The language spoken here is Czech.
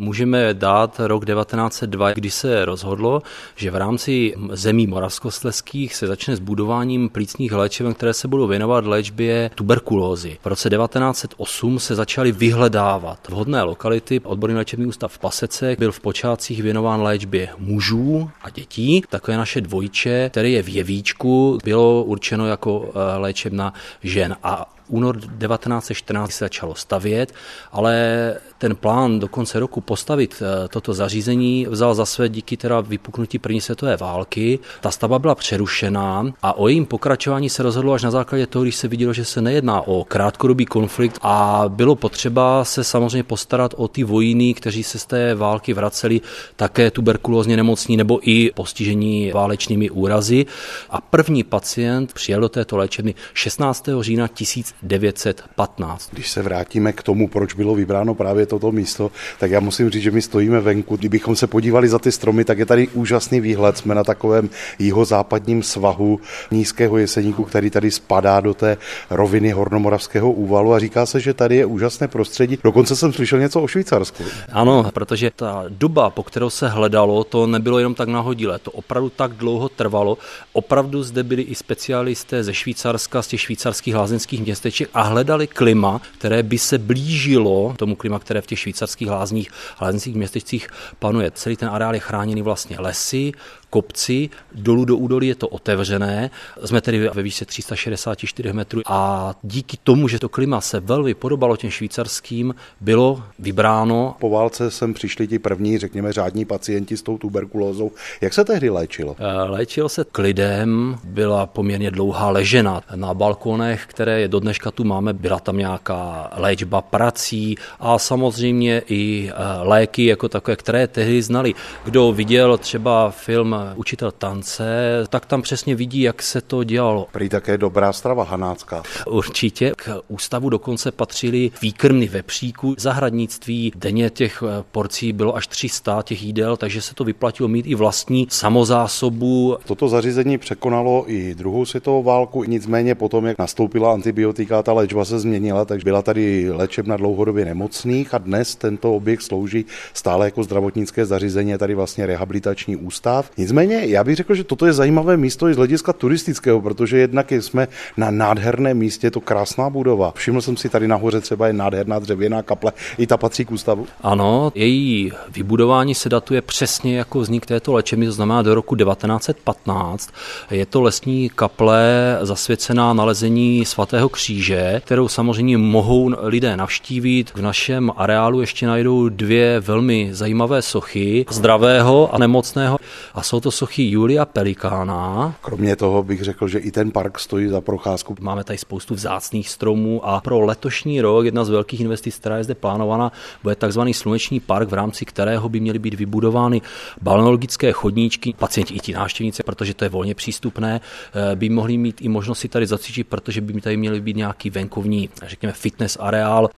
Můžeme dát rok 1902, kdy se rozhodlo, že v rámci zemí moravskoslezských se začne s budováním plicních léčeben, které se budou věnovat léčbě tuberkulózy. V roce 1908 se začaly vyhledávat vhodné lokality. Odborný léčebný ústav v Pasece byl v počátcích věnován léčbě mužů a dětí. Takové naše dvojče, které je v Jevíčku, bylo určeno jako léčebna žen. A únor 1914 se začalo stavět, ale ten plán do konce roku postavit toto zařízení vzal za své díky teda vypuknutí první světové války. Ta stavba byla přerušená a o jejím pokračování se rozhodlo až na základě toho, když se vidělo, že se nejedná o krátkodobý konflikt a bylo potřeba se samozřejmě postarat o ty vojíny, kteří se z té války vraceli také tuberkulózně nemocní nebo i postižení válečnými úrazy. A první pacient přijel do této léčebny 16. října 1915. Když se vrátíme k tomu, proč bylo vybráno právě toto místo, tak já musím říct, že my stojíme venku. Kdybychom se podívali za ty stromy, tak je tady úžasný výhled. Jsme na takovém jihozápadním svahu nízkého Jeseníku, který tady spadá do té roviny Hornomoravského úvalu a říká se, že tady je úžasné prostředí. Dokonce jsem slyšel něco o Švýcarsku. Ano, protože ta doba, po kterou se hledalo, to nebylo jenom tak nahodilé. To opravdu tak dlouho trvalo. Opravdu zde byli i specialisté ze Švýcarska, z těch švýcarských lázeňských městeček a hledali klima, které by se blížilo tomu klima, které v těch švýcarských lázeňských městečcích panuje. Celý ten areál je chráněný vlastně lesy, kopci, dolů do údolí je to otevřené. Jsme tedy ve výšce 364 metrů a díky tomu, že to klima se velmi podobalo těm švýcarským, bylo vybráno. Po válce sem přišli ti první, řekněme, řádní pacienti s tou tuberkulózou. Jak se tehdy léčilo? Léčilo se klidem, byla poměrně dlouhá ležena. Na balkonech, které do dneška tu máme, byla tam nějaká léčba prací a samozřejmě i léky jako takové, které tehdy znali. Kdo viděl třeba film Učitel tance, tak tam přesně vidí, jak se to dělalo. Prý také dobrá strava hanácká. Určitě. K ústavu dokonce patřily výkrmy vepříku, zahradnictví. Denně těch porcí bylo až 300 těch jídel, takže se to vyplatilo mít i vlastní samozásobu. Toto zařízení překonalo i druhou světovou válku, nicméně potom, jak nastoupila antibiotika, ta léčba se změnila, takže byla tady léčebna dlouhodobě nemocných a dnes tento objekt slouží stále jako zdravotnické zařízení, je tady vlastně rehabilitační ústav. Nicméně já bych řekl, že toto je zajímavé místo i z hlediska turistického, protože jednak jsme na nádherném místě, je to krásná budova. Všiml jsem si tady nahoře třeba je nádherná dřevěná kaple, i ta patří k ústavu. Ano, její vybudování se datuje přesně jako vznik této léčebny, to znamená do roku 1915. Je to lesní kaple zasvěcená nalezení svatého kříže, kterou samozřejmě mohou lidé navštívit. V našem areálu ještě najdou dvě velmi zajímavé sochy, zdravého a nemocného. A jsou to sochy Julia Pelikána. Kromě toho bych řekl, že i ten park stojí za procházku. Máme tady spoustu vzácných stromů a pro letošní rok jedna z velkých investic, která je zde plánovaná, bude takzvaný sluneční park, v rámci kterého by měly být vybudovány balneologické chodníčky. Pacienti i ti návštěvníci, protože to je volně přístupné, by mohli mít i možnost si tady zacvičit, protože by tady měly být nějaký venkovní, řekněme, fitness areál.